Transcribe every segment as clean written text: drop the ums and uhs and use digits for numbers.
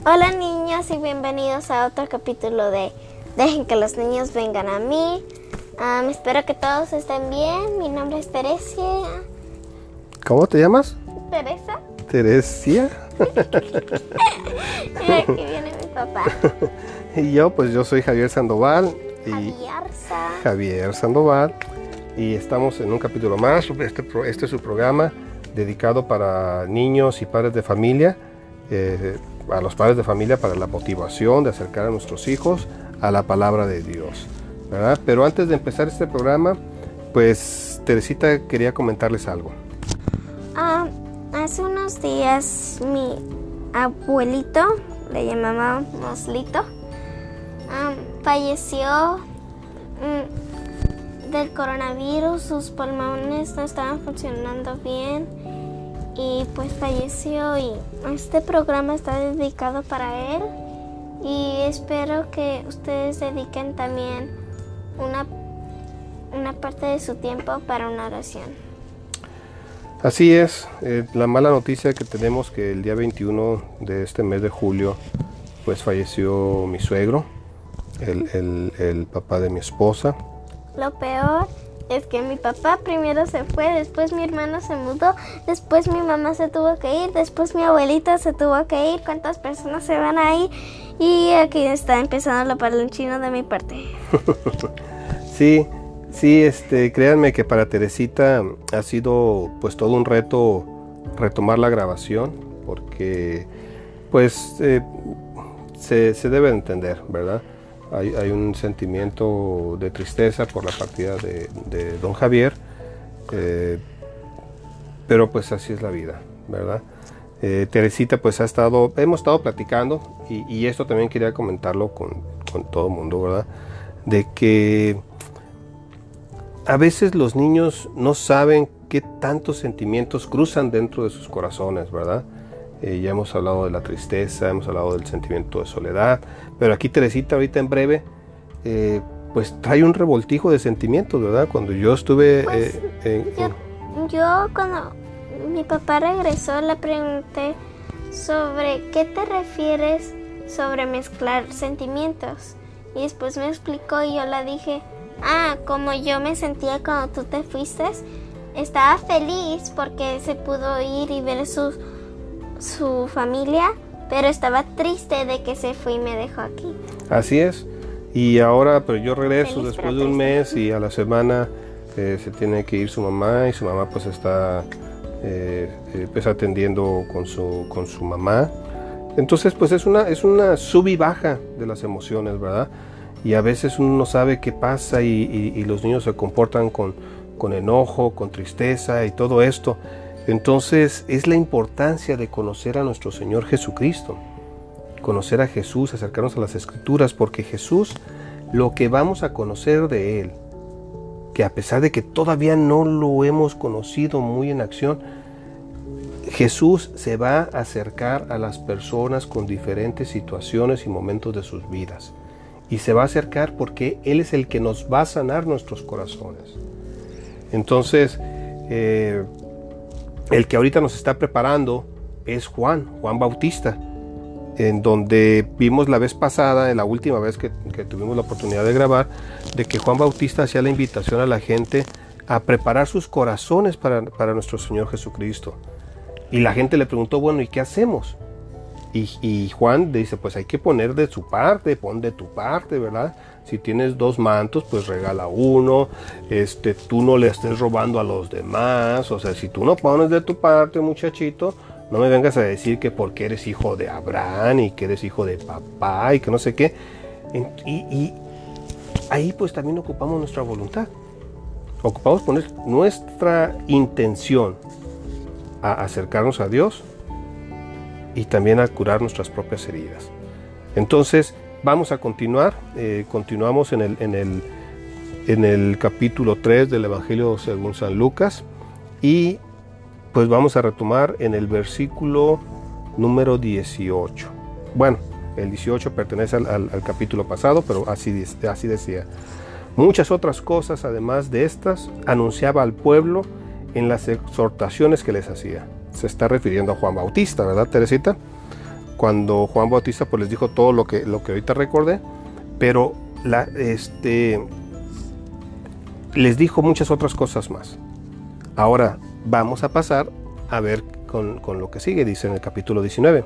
Hola niños y bienvenidos a otro capítulo de Dejen que los niños vengan a mí. Espero que todos estén bien. Mi nombre es Teresia. ¿Cómo te llamas? ¿Teresa? ¿Teresia? Y aquí viene mi papá. Y yo soy Javier Sandoval. Javier Sandoval. Y estamos en un capítulo más. Este es su programa dedicado para niños y padres de familia. A los padres de familia para la motivación de acercar a nuestros hijos a la palabra de Dios, ¿verdad? Pero antes de empezar este programa, pues Teresita quería comentarles algo. Hace unos días mi abuelito, le llamábamos Lito, falleció del coronavirus. Sus pulmones no estaban funcionando bien y pues falleció, y este programa está dedicado para él, y espero que ustedes dediquen también una parte de su tiempo para una oración. Así es, la mala noticia que tenemos que el día 21 de este mes de julio pues falleció mi suegro, el papá de mi esposa. Lo peor es que mi papá primero se fue, después mi hermano se mudó, después mi mamá se tuvo que ir, después mi abuelita se tuvo que ir. ¿Cuántas personas se van a ir? Y aquí está empezando la parlanchina de mi parte. Sí, créanme que para Teresita ha sido pues todo un reto retomar la grabación, porque pues se debe entender, ¿verdad? Hay un sentimiento de tristeza por la partida de don Javier, pero pues así es la vida, ¿verdad? Teresita pues hemos estado platicando, y esto también quería comentarlo con todo el mundo, ¿verdad? De que a veces los niños no saben qué tantos sentimientos cruzan dentro de sus corazones, ¿verdad? Ya hemos hablado de la tristeza, hemos hablado del sentimiento de soledad, pero aquí Teresita ahorita en breve pues trae un revoltijo de sentimientos, ¿verdad? Cuando yo estuve... Yo cuando mi papá regresó le pregunté sobre qué te refieres sobre mezclar sentimientos, y después me explicó y yo le dije, como yo me sentía cuando tú te fuiste. Estaba feliz porque se pudo ir y ver su familia, pero estaba triste de que se fue y me dejó aquí. Así es, y ahora pero yo regreso Feliz, después de un mes, y a la semana se tiene que ir su mamá, y su mamá pues está pues atendiendo con su mamá. Entonces pues es una sub y baja de las emociones, ¿verdad? Y a veces uno no sabe qué pasa, y los niños se comportan con enojo, con tristeza y todo esto. Entonces es la importancia de conocer a nuestro Señor Jesucristo, conocer a Jesús, acercarnos a las Escrituras, porque Jesús, lo que vamos a conocer de Él, que a pesar de que todavía no lo hemos conocido muy en acción, Jesús se va a acercar a las personas con diferentes situaciones y momentos de sus vidas, y se va a acercar porque Él es el que nos va a sanar nuestros corazones. Entonces el que ahorita nos está preparando es Juan Bautista, en donde vimos la vez pasada, en la última vez que tuvimos la oportunidad de grabar, de que Juan Bautista hacía la invitación a la gente a preparar sus corazones para nuestro Señor Jesucristo. Y la gente le preguntó, bueno, ¿y qué hacemos? Y Juan dice, pues hay que poner de su parte, pon de tu parte, ¿verdad? Si tienes 2 mantos, pues regala uno, tú no le estés robando a los demás. O sea, si tú no pones de tu parte, muchachito, no me vengas a decir que porque eres hijo de Abraham y que eres hijo de papá y que no sé qué. Y ahí pues también ocupamos nuestra voluntad. Ocupamos poner nuestra intención a acercarnos a Dios y también a curar nuestras propias heridas. Entonces vamos a continuar. Continuamos en el capítulo 3 del Evangelio según San Lucas, y pues vamos a retomar en el versículo número 18. Bueno, el 18 pertenece al capítulo pasado, pero así decía: muchas otras cosas además de estas anunciaba al pueblo en las exhortaciones que les hacía. Se está refiriendo a Juan Bautista, ¿verdad, Teresita? cuando Juan Bautista pues les dijo todo lo que ahorita recordé, pero les dijo muchas otras cosas más. Ahora vamos a pasar a ver con lo que sigue, dice en el capítulo 19.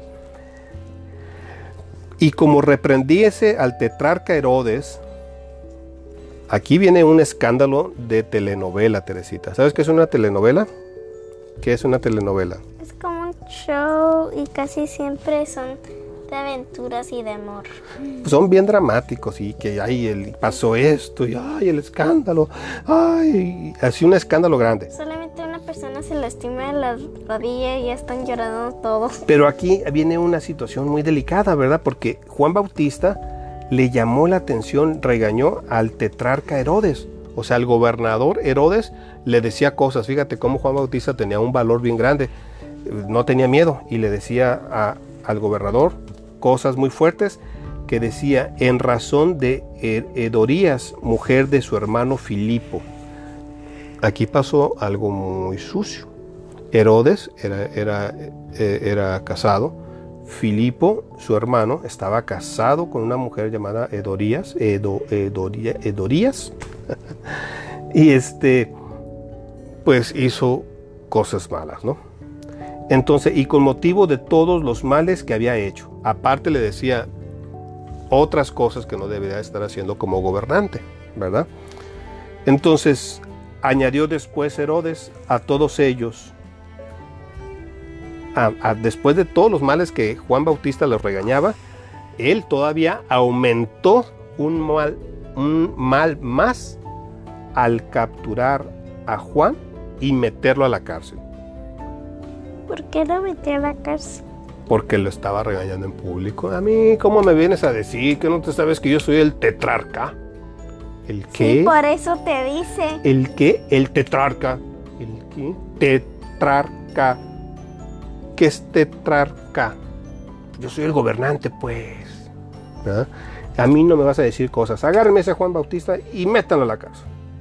Y como reprendiese al tetrarca Herodes, aquí viene un escándalo de telenovela, Teresita. ¿Sabes qué es una telenovela? ¿Qué es una telenovela? Es como un show y casi siempre son de aventuras y de amor. Son bien dramáticos y que pasó esto y ay, el escándalo, ay, así un escándalo grande. Solamente una persona se lastima en la rodilla y ya están llorando todos. Pero aquí viene una situación muy delicada, ¿verdad? Porque Juan Bautista le llamó la atención, regañó al tetrarca Herodes. O sea, al gobernador Herodes le decía cosas. Fíjate cómo Juan Bautista tenía un valor bien grande. No tenía miedo y le decía al gobernador cosas muy fuertes que decía en razón de Hedorías, mujer de su hermano Filipo. Aquí pasó algo muy sucio. Herodes era casado. Filipo, su hermano, estaba casado con una mujer llamada Hedorías. Y pues hizo cosas malas, ¿no? Entonces, y con motivo de todos los males que había hecho. Aparte le decía otras cosas que no debería estar haciendo como gobernante, ¿verdad? Entonces, añadió después Herodes a todos ellos, después de todos los males que Juan Bautista les regañaba, él todavía aumentó un mal más al capturar a Juan y meterlo a la cárcel. ¿Por qué lo metió a la cárcel? Porque lo estaba regañando en público. A mí, ¿cómo me vienes a decir que no te sabes que yo soy el tetrarca? ¿El qué? Sí, por eso te dice. ¿El qué? El tetrarca. ¿El qué? Tetrarca. ¿Qué es tetrarca? Yo soy el gobernante, pues. ¿verdad? A mí no me vas a decir cosas. Agárrenme a ese Juan Bautista y métanlo a la cárcel.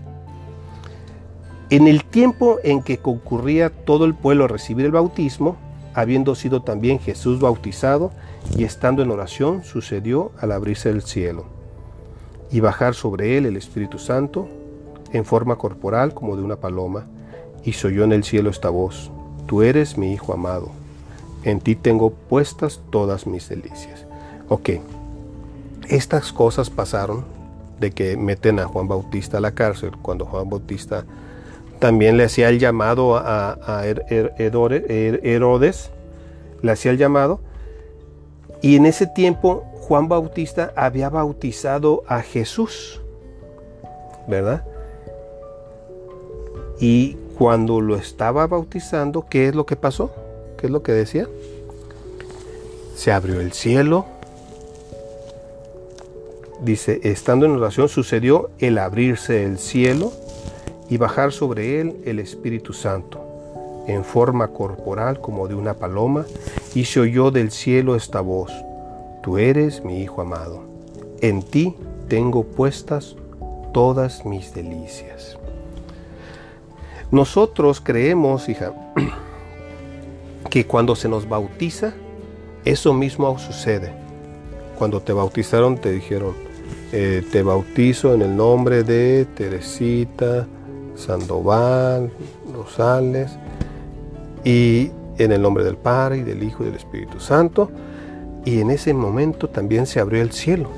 En el tiempo en que concurría todo el pueblo a recibir el bautismo, habiendo sido también Jesús bautizado y estando en oración, sucedió al abrirse el cielo y bajar sobre él el Espíritu Santo en forma corporal como de una paloma, y se oyó en el cielo esta voz: Tú eres mi Hijo amado, en ti tengo puestas todas mis delicias. Ok, estas cosas pasaron de que meten a Juan Bautista a la cárcel, cuando Juan Bautista también le hacía el llamado a Herodes, le hacía el llamado, y en ese tiempo Juan Bautista había bautizado a Jesús, ¿verdad? Y cuando lo estaba bautizando, ¿qué es lo que pasó? ¿Qué es lo que decía? Se abrió el cielo. Dice, estando en oración, sucedió el abrirse del cielo y bajar sobre él el Espíritu Santo, en forma corporal como de una paloma, y se oyó del cielo esta voz: Tú eres mi Hijo amado, en ti tengo puestas todas mis delicias. Nosotros creemos, hija, que cuando se nos bautiza, eso mismo sucede. Cuando te bautizaron te dijeron, te bautizo en el nombre de Teresita Sandoval Rosales, y en el nombre del Padre y del Hijo y del Espíritu Santo. Y en ese momento también se abrió el cielo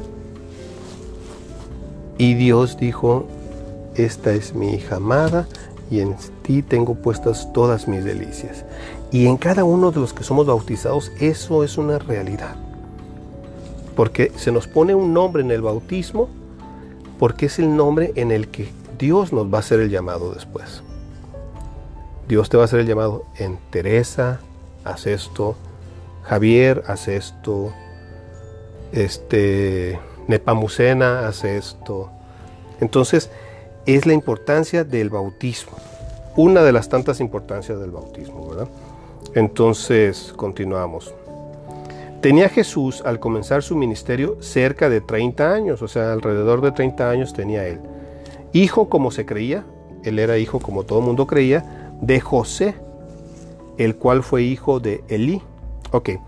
y Dios dijo: esta es mi hija amada y en ti tengo puestas todas mis delicias. Y en cada uno de los que somos bautizados eso es una realidad, porque se nos pone un nombre en el bautismo, porque es el nombre en el que Dios nos va a hacer el llamado después. Dios te va a hacer el llamado en Teresa, haz esto; Javier, haz esto; Nepamucena, haz esto. Entonces, es la importancia del bautismo, una de las tantas importancias del bautismo, ¿verdad? Entonces, continuamos. Tenía Jesús, al comenzar su ministerio, cerca de 30 años, o sea, alrededor de 30 años tenía él. Hijo como se creía, él era hijo como todo mundo creía, de José, el cual fue hijo de Elí. Ok,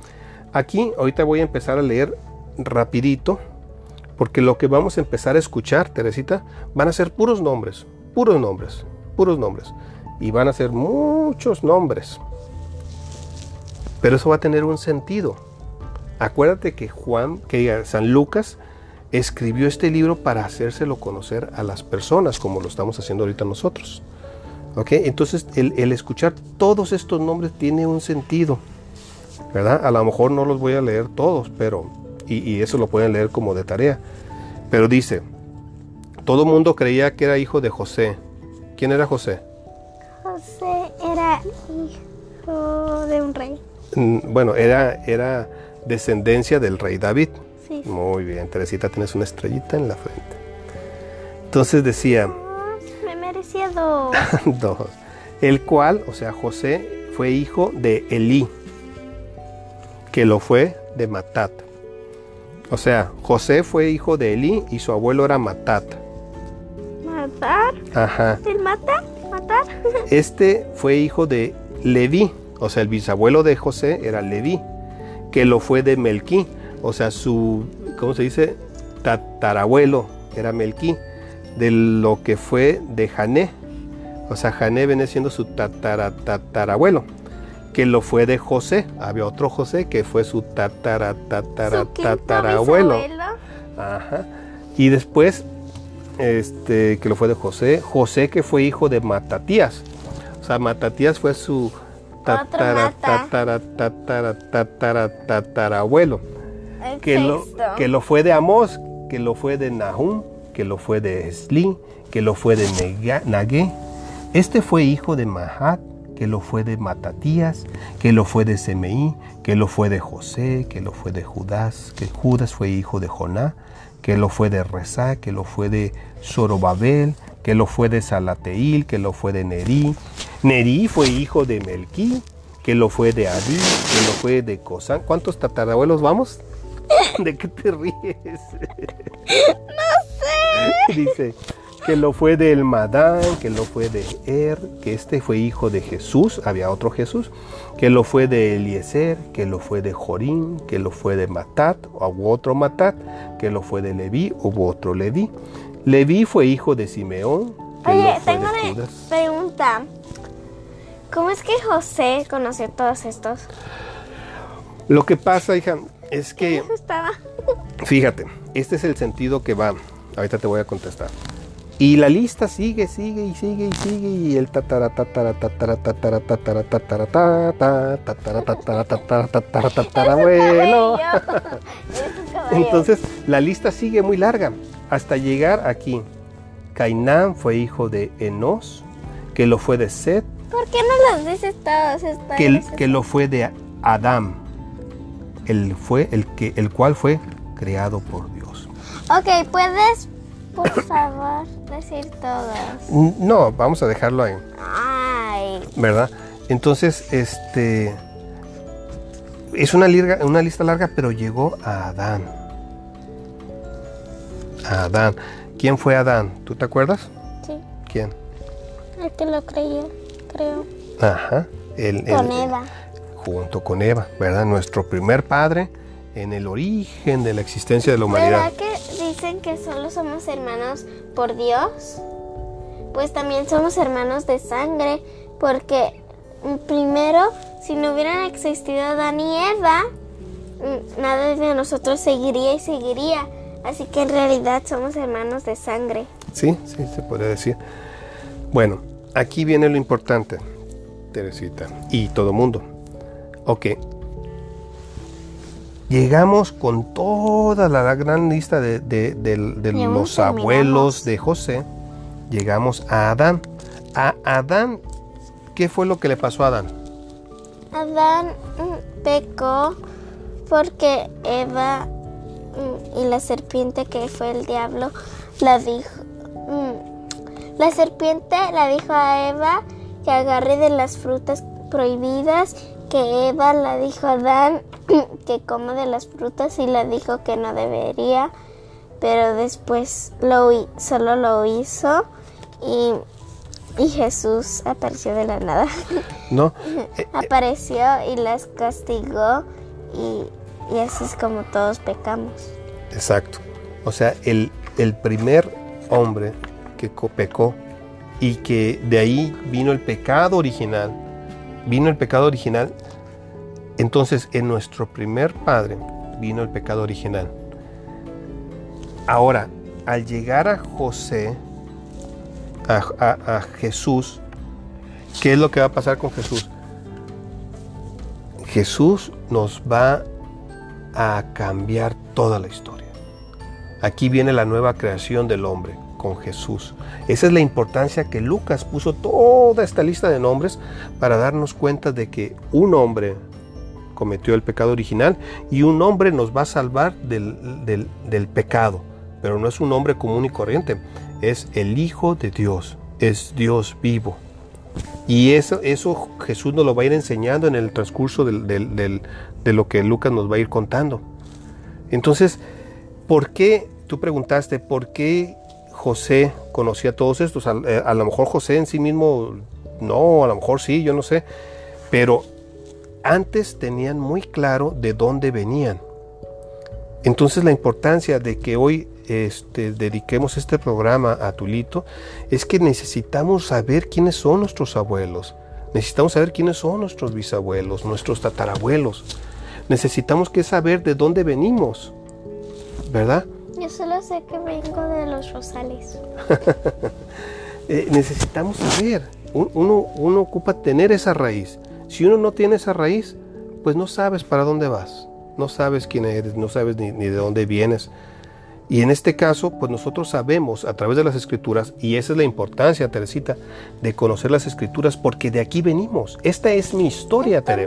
Aquí, ahorita voy a empezar a leer rapidito, porque lo que vamos a empezar a escuchar, Teresita, van a ser puros nombres, puros nombres, puros nombres. Y van a ser muchos nombres. Pero eso va a tener un sentido. Acuérdate que San Lucas escribió este libro para hacérselo conocer a las personas, como lo estamos haciendo ahorita nosotros. ¿Ok? Entonces, el escuchar todos estos nombres tiene un sentido, ¿verdad? A lo mejor no los voy a leer todos, pero y eso lo pueden leer como de tarea. Pero dice, todo el mundo creía que era hijo de José. ¿Quién era José? José era hijo de un rey. Bueno, era descendencia del rey David. Sí. Muy bien, Teresita, tienes una estrellita en la frente. Entonces decía... me merecía 2. 2. El cual, o sea, José, fue hijo de Elí, que lo fue de Matat. O sea, José fue hijo de Elí y su abuelo era Matat. ¿Matar? Ajá. ¿El matar? ¿Matar? Este fue hijo de Leví, o sea, el bisabuelo de José era Leví, que lo fue de Melquí, o sea, su, ¿cómo se dice? Tatarabuelo era Melquí, de lo que fue de Jané, o sea, Jané viene siendo su tatarabuelo, que lo fue de José. Había otro José que fue su tatarabuelo. Ajá. Y después, que lo fue de José, José que fue hijo de Matatías, o sea, Matatías fue su tatarabuelo, que lo fue de Amós, que lo fue de Nahum, que lo fue de Esli, que lo fue de Nagué. Este fue hijo de Mahat, que lo fue de Matatías, que lo fue de Semeí, que lo fue de José, que lo fue de Judas, que Judas fue hijo de Joná, que lo fue de Rezá, que lo fue de Zorobabel, que lo fue de Salateil, que lo fue de Nerí. Nerí fue hijo de Melquí, que lo fue de Adí, que lo fue de Cosán. ¿Cuántos tatarabuelos vamos? ¿De qué te ríes? No sé. Dice que lo fue de Elmadán, que lo fue de que este fue hijo de Jesús, había otro Jesús, que lo fue de Eliezer, que lo fue de Jorín, que lo fue de Matat, hubo otro Matat, que lo fue de Leví, hubo otro Leví. Leví fue hijo de Simeón. Oye, tengo una pregunta. ¿Cómo es que José conoció todos estos? Lo que pasa, hija, es que... ¿Eso estaba? Fíjate, este es el sentido que va. Ahorita te voy a contestar. Y la lista sigue y el tatarabuelo. Entonces la lista sigue muy larga hasta llegar aquí. Cainán fue hijo de Enos, que lo fue de Set. ¿Por qué no los dices todos? Que lo fue de Adán, el cual fue creado por Dios. Ok, ¿puedes, por favor, decir todos? No, vamos a dejarlo ahí. Ay. ¿Verdad? Entonces, es una lista larga, pero llegó a Adán. A Adán. ¿Quién fue Adán? ¿Tú te acuerdas? Sí. ¿Quién? El que lo creyó, creo. Ajá. Con Eva. Junto con Eva, ¿verdad? Nuestro primer padre en el origen de la existencia de la humanidad. ¿Verdad que dicen que solo somos hermanos por Dios? Pues también somos hermanos de sangre, porque primero, si no hubieran existido Adán y Eva, nada de nosotros seguiría y seguiría. Así que en realidad somos hermanos de sangre. Sí, se podría decir. Bueno, aquí viene lo importante, Teresita, y todo mundo. Ok. Llegamos con toda la gran lista de los abuelos de José. Llegamos a Adán. A Adán, ¿qué fue lo que le pasó a Adán? Adán pecó porque Eva y la serpiente, que fue el diablo, la serpiente la dijo a Eva que agarre de las frutas prohibidas, que Eva la dijo a Adán que coma de las frutas y le dijo que no debería, pero después solo lo hizo y Jesús apareció de la nada. No. Apareció y las castigó Y así es como todos pecamos. Exacto. O sea, el primer hombre que pecó y que de ahí vino el pecado original. Entonces, en nuestro primer padre vino el pecado original. Ahora, al llegar a José, a Jesús, ¿qué es lo que va a pasar con Jesús? Jesús nos va a cambiar toda la historia. Aquí viene la nueva creación del hombre con Jesús. Esa es la importancia que Lucas puso toda esta lista de nombres para darnos cuenta de que un hombre cometió el pecado original y un hombre nos va a salvar del pecado. Pero no es un hombre común y corriente, es el Hijo de Dios, es Dios vivo. Y eso Jesús nos lo va a ir enseñando en el transcurso de lo que Lucas nos va a ir contando. Entonces, ¿por qué? Tú preguntaste, ¿por qué José conocía a todos estos? A lo mejor José en sí mismo, no, a lo mejor sí, yo no sé. Pero antes tenían muy claro de dónde venían. Entonces la importancia de que hoy dediquemos este programa a Tulito es que necesitamos saber quiénes son nuestros abuelos, necesitamos saber quiénes son nuestros bisabuelos, nuestros tatarabuelos, necesitamos que saber de dónde venimos, ¿verdad? Yo solo sé que vengo de los Rosales. Necesitamos saber, uno ocupa tener esa raíz. Si uno no tiene esa raíz, pues no sabes para dónde vas, no sabes quién eres, no sabes ni de dónde vienes. Y en este caso, pues nosotros sabemos a través de las Escrituras, y esa es la importancia, Teresita, de conocer las Escrituras, porque de aquí venimos. Esta es mi historia, Tere.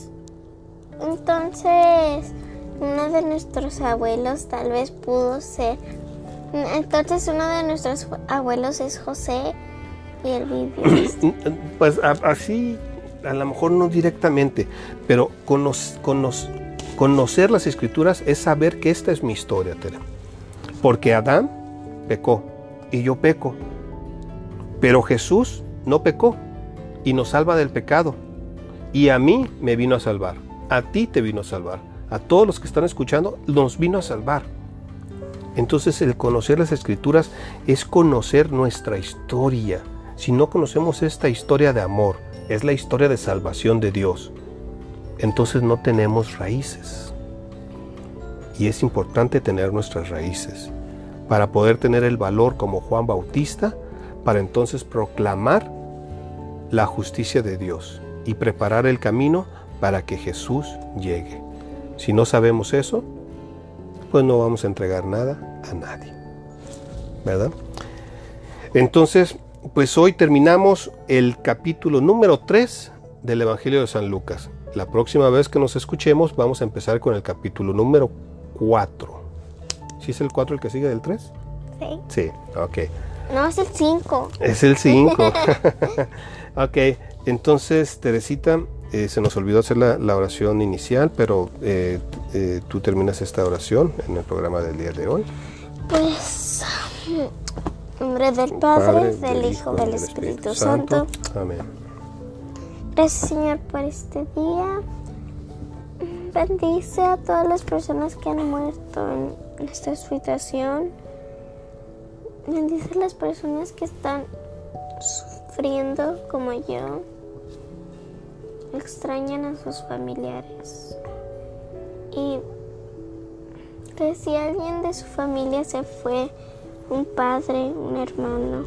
Entonces, uno de nuestros abuelos tal vez pudo ser... Entonces, uno de nuestros abuelos es José y él vivió. Pues así, a lo mejor no directamente, pero conocer las Escrituras es saber que esta es mi historia, Tere. Porque Adán pecó y yo peco, pero Jesús no pecó y nos salva del pecado. Y a mí me vino a salvar, a ti te vino a salvar, a todos los que están escuchando nos vino a salvar. Entonces el conocer las Escrituras es conocer nuestra historia. Si no conocemos esta historia de amor, es la historia de salvación de Dios, entonces no tenemos raíces. Y es importante tener nuestras raíces para poder tener el valor como Juan Bautista, para entonces proclamar la justicia de Dios y preparar el camino para que Jesús llegue. Si no sabemos eso, pues no vamos a entregar nada a nadie, ¿verdad? Entonces, pues hoy terminamos el capítulo número 3 del Evangelio de San Lucas. La próxima vez que nos escuchemos vamos a empezar con el capítulo número 4. ¿Sí es el 4 el que sigue del 3? Sí. Sí, ok. No, es el 5. Es el 5. Ok, entonces, Teresita, se nos olvidó hacer la oración inicial, pero tú terminas esta oración en el programa del día de hoy. Pues, en nombre del Padre, del Hijo, del Espíritu Santo. Amén. Gracias, Señor, por este día. Bendice a todas las personas que han muerto en esta situación. Bendice a las personas que están sufriendo como yo. Extrañan a sus familiares. Y que si alguien de su familia se fue, un padre, un hermano,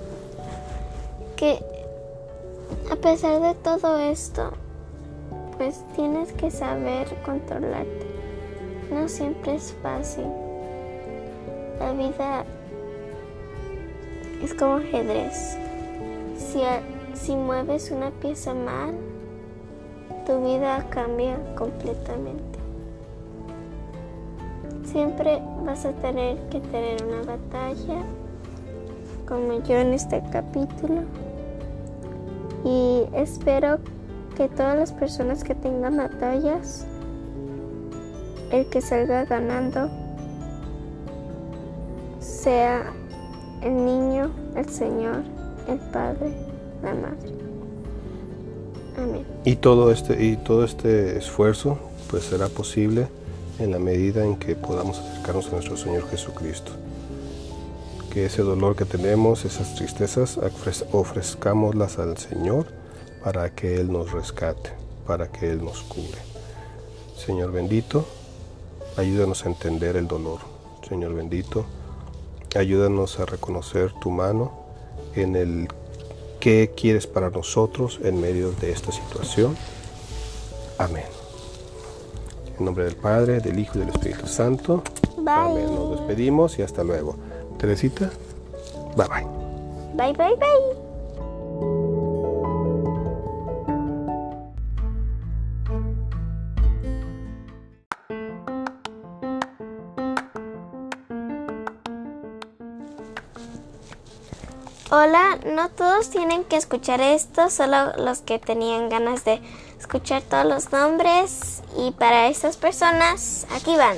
que a pesar de todo esto, pues tienes que saber controlarte. No siempre es fácil. La vida es como ajedrez. Si mueves una pieza mal, tu vida cambia completamente. Siempre vas a tener que tener una batalla, como yo en este capítulo. Y espero que todas las personas que tengan batallas, el que salga ganando sea el niño, el Señor, el Padre, la Madre. Amén. Y todo este esfuerzo pues será posible en la medida en que podamos acercarnos a nuestro Señor Jesucristo. Que ese dolor que tenemos, esas tristezas, ofrezcámoslas al Señor para que Él nos rescate, para que Él nos cure. Señor bendito, ayúdanos a entender el dolor. Señor bendito, ayúdanos a reconocer tu mano en el qué quieres para nosotros en medio de esta situación. Amén. En nombre del Padre, del Hijo y del Espíritu Santo. Bye. Amén. Nos despedimos y hasta luego. Teresita, bye bye. Bye, bye, bye. Hola, no todos tienen que escuchar esto, solo los que tenían ganas de escuchar todos los nombres. Y para estas personas, aquí van.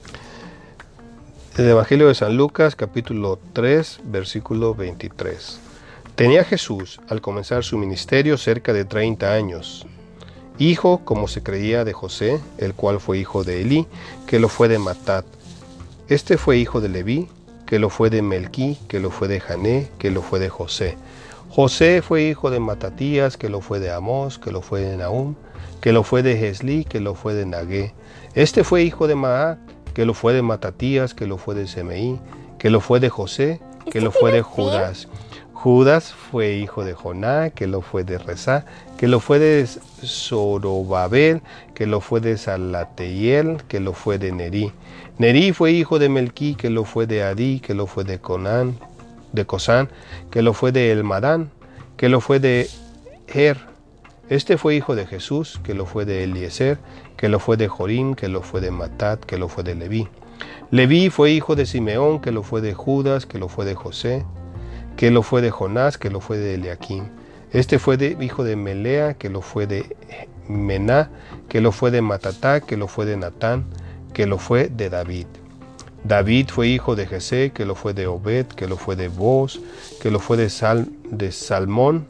El Evangelio de San Lucas, capítulo 3, versículo 23. Tenía Jesús, al comenzar su ministerio, cerca de 30 años. Hijo, como se creía, de José, el cual fue hijo de Elí, que lo fue de Matat. Este fue hijo de Leví, que lo fue de Melquí, que lo fue de Jané, que lo fue de José. José fue hijo de Matatías, que lo fue de Amós, que lo fue de Nahum, que lo fue de Esli, que lo fue de Nagué. Este fue hijo de Maat, que lo fue de Matatías, que lo fue de Semeí, que lo fue de José, que lo fue de Judas. Judas fue hijo de Joná, que lo fue de Resá, que lo fue de Zorobabel, que lo fue de Salateiel, que lo fue de Nerí. Nerí fue hijo de Melquí, que lo fue de Adí, que lo fue de Cosán, que lo fue de Elmadán, que lo fue de Her. Este fue hijo de Jesús, que lo fue de Eliezer, que lo fue de Jorim, que lo fue de Matat, que lo fue de Leví. Leví fue hijo de Simeón, que lo fue de Judas, que lo fue de José, que lo fue de Jonás, que lo fue de Eliaquim. Este fue hijo de Melea, que lo fue de Mená, que lo fue de Matatá, que lo fue de Natán, que lo fue de David. David fue hijo de Jesé, que lo fue de Obed, que lo fue de Boz, que lo fue de Salmón,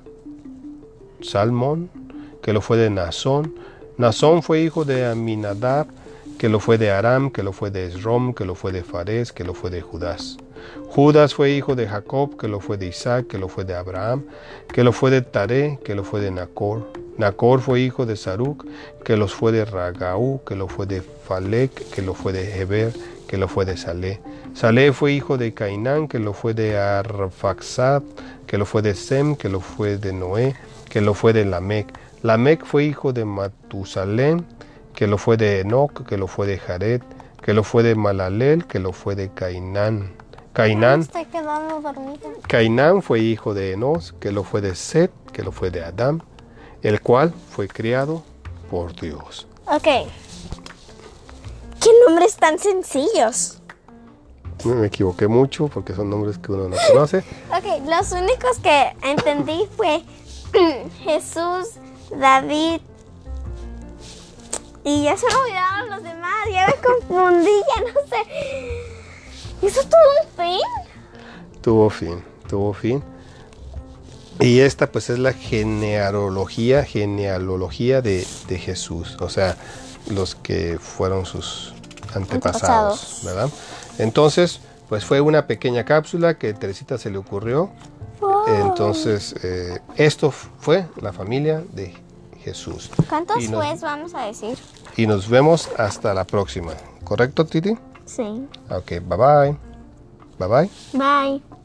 que lo fue de Nazón. Nazón fue hijo de Aminadab, que lo fue de Aram, que lo fue de Esrom, que lo fue de Fares, que lo fue de Judas. Judas fue hijo de Jacob, que lo fue de Isaac, que lo fue de Abraham, que lo fue de Taré, que lo fue de Nacor. Nacor fue hijo de Saruc, que los fue de Ragaú, que lo fue de Falec, que lo fue de Heber, que lo fue de Salé. Salé fue hijo de Cainán, que lo fue de Arfaxad, que lo fue de Sem, que lo fue de Noé, que lo fue de Lamec. Lamec fue hijo de Matusalén, que lo fue de Enoc, que lo fue de Jared, que lo fue de Malalel, que lo fue de Cainán. Estoy quedando dormida. Cainán fue hijo de Enos, que lo fue de Set, que lo fue de Adán, el cual fue criado por Dios. Ok. ¿Qué nombres tan sencillos? Me equivoqué mucho porque son nombres que uno no conoce. Ok, los únicos que entendí fue Jesús, David, y ya se me olvidaron los demás, ya me confundí, ya no sé. ¿Eso tuvo un fin? Tuvo fin. Y esta pues es la genealogía de Jesús, o sea, los que fueron sus antepasados, ¿verdad? Entonces, pues fue una pequeña cápsula que a Teresita se le ocurrió. Wow. Entonces, esto fue la familia de Jesús. ¿Cuántos pues vamos a decir? Y nos vemos hasta la próxima. ¿Correcto, Titi? Sí. Ok, bye bye. Bye bye. Bye.